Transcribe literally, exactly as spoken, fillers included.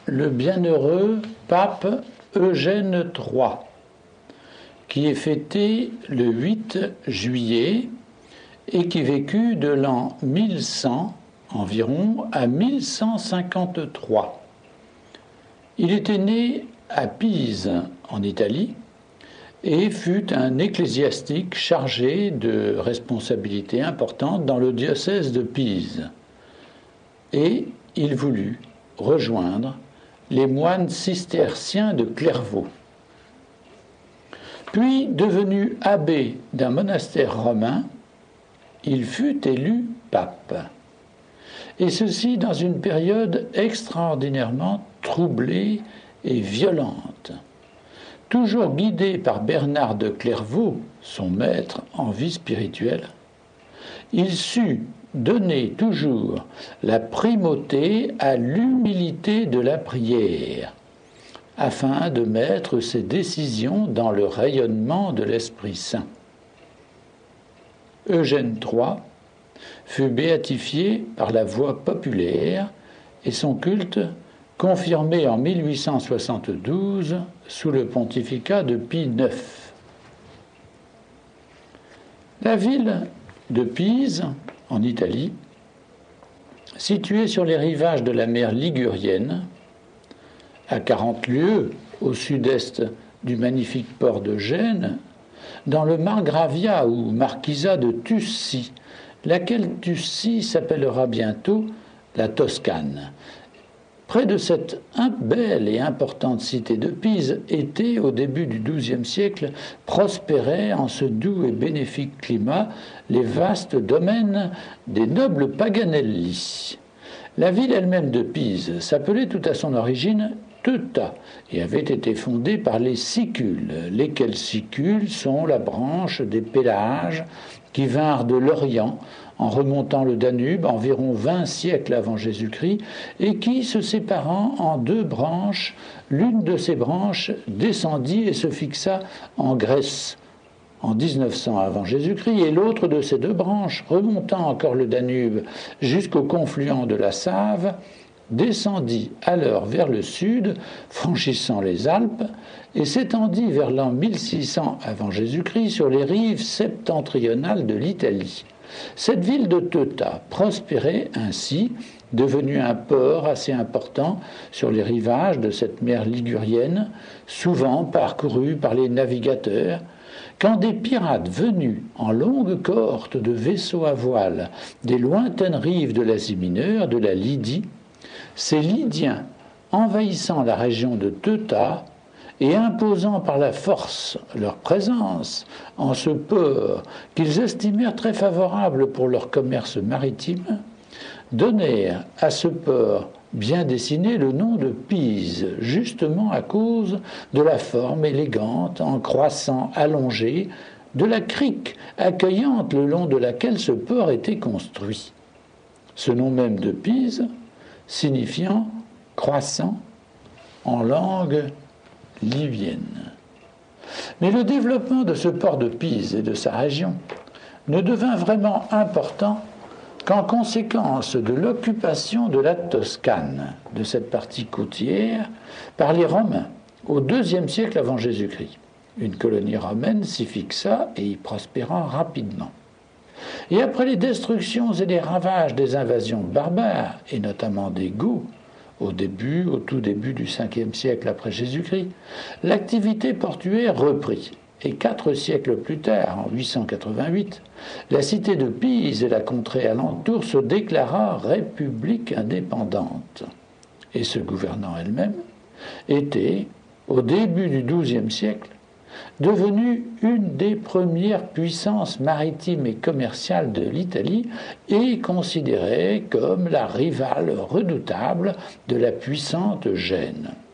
le bienheureux pape Eugène trois, qui est fêté le huit juillet et qui vécut de l'an mille cent environ à mille cent cinquante-trois. Il était né à Pise, en Italie, et fut un ecclésiastique chargé de responsabilités importantes dans le diocèse de Pise. Et il voulut rejoindre les moines cisterciens de Clairvaux. Puis, devenu abbé d'un monastère romain, il fut élu pape. Et ceci dans une période extraordinairement troublée et violente. Toujours guidé par Bernard de Clairvaux, son maître en vie spirituelle, il sut donner toujours la primauté à l'humilité de la prière, afin de mettre ses décisions dans le rayonnement de l'Esprit Saint. Eugène trois fut béatifié par la voix populaire et son culte confirmé en mille huit cent soixante-douze sous le pontificat de Pie neuf. La ville de Pise, en Italie, située sur les rivages de la mer Ligurienne, à quarante lieues au sud-est du magnifique port de Gênes, dans le margravia ou marquisat de Tussi, laquelle Tussi s'appellera bientôt la Toscane. Près de cette belle et importante cité de Pise était, au début du douzième siècle, prospéraient en ce doux et bénéfique climat les vastes domaines des nobles Paganelli. La ville elle-même de Pise s'appelait tout à son origine Teuta et avait été fondée par les Sicules, lesquels Sicules sont la branche des Pélages qui vinrent de l'Orient en remontant le Danube environ vingt siècles avant Jésus-Christ et qui, se séparant en deux branches, l'une de ces branches descendit et se fixa en Grèce en dix-neuf cents avant Jésus-Christ et l'autre de ces deux branches, remontant encore le Danube jusqu'au confluent de la Save, descendit alors vers le sud, franchissant les Alpes, et s'étendit vers l'an mille six cents avant Jésus-Christ sur les rives septentrionales de l'Italie. Cette ville de Teuta prospérait ainsi, devenue un port assez important sur les rivages de cette mer ligurienne, souvent parcourue par les navigateurs, quand des pirates venus en longue cohorte de vaisseaux à voile des lointaines rives de l'Asie mineure, de la Lydie, ces Lydiens, envahissant la région de Teuta et imposant par la force leur présence en ce port qu'ils estimèrent très favorable pour leur commerce maritime, donnèrent à ce port bien dessiné le nom de Pise, justement à cause de la forme élégante, en croissant allongé, de la crique accueillante le long de laquelle ce port était construit. Ce nom même de Pise signifiant croissant en langue libyenne. Mais le développement de ce port de Pise et de sa région ne devint vraiment important qu'en conséquence de l'occupation de la Toscane, de cette partie côtière, par les Romains au deuxième siècle avant Jésus-Christ. Une colonie romaine s'y fixa et y prospéra rapidement. Et après les destructions et les ravages des invasions barbares, et notamment des Goths, au début, au tout début du cinquième siècle après Jésus-Christ, l'activité portuaire reprit. Et quatre siècles plus tard, en huit cent quatre-vingt-huit, la cité de Pise et la contrée alentour se déclara république indépendante. Et se gouvernant elle-même, était, au début du douzième siècle, devenue une des premières puissances maritimes et commerciales de l'Italie et considérée comme la rivale redoutable de la puissante Gênes.